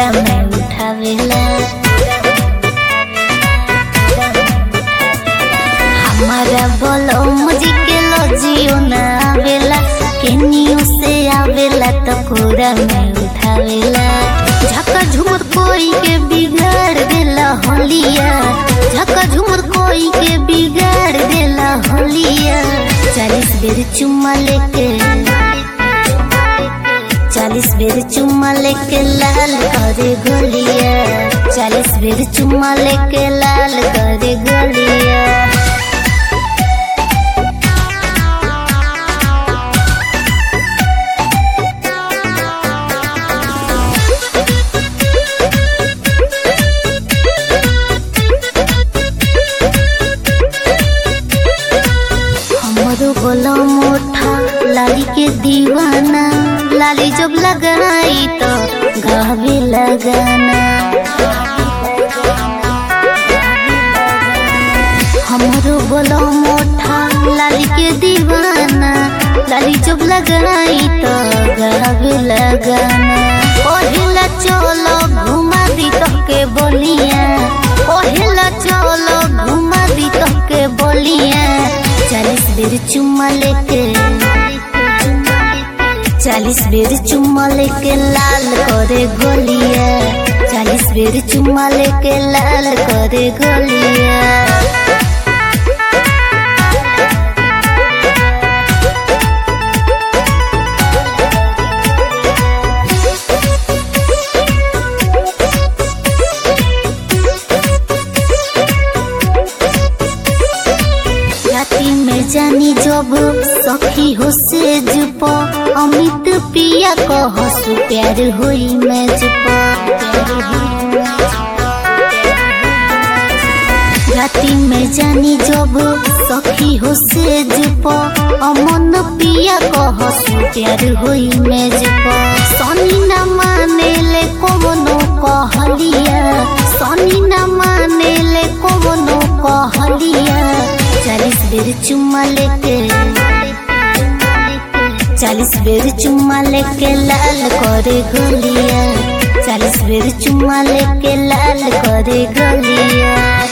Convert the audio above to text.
कोरा में उठावेला। हमारा बोलो मुझे के लजियो ना आवेला, केनियो से आवेला तो कोरा में उठावेला। झका झुमर कोई के बिगाड़ देला होलिया, झका झुमर कोई के बिगाड़ देला होलिया। 40 बेर चुम्मा लेके 40 बेर चुम्मा लेके लाल करे गोलिया, 40 बेर चुम्मा लेके लाल करे गोलिया। बोलो मोटा लाली के दीवाना, लाली जब लगाई तो गावे लगाना। हमरो बोलो मोटा लाली के दीवाना, लाली जब लगाई तो गावे लगाना। ओहिला चलो घुमा दी तो के बोलिया, ओहिला चलो घुमा दी तो के बोलिया। 40 बेर चुम्मा लेके 40 बेर चुम्मा लेके लाल करे गोलिया, 40 बेर चुम्मा लेके लाल करे गोलिया। जानी जब सखी हो सेज प, अमित पिया कह सु प्यार होई मैज प। राती में जानी जब सखी हो सेज प, अमन पिया कह सु प्यार होई मैज प। सनी न माने ले कोनो कहलिया, सनी न माने ले कोनो कहलिया। 40 बेर चुम्मा लेके 40 बेर चुम्मा लेके लाल करे गोलिया, 40 बेर चुम्मा लेके लाल करे गोलिया।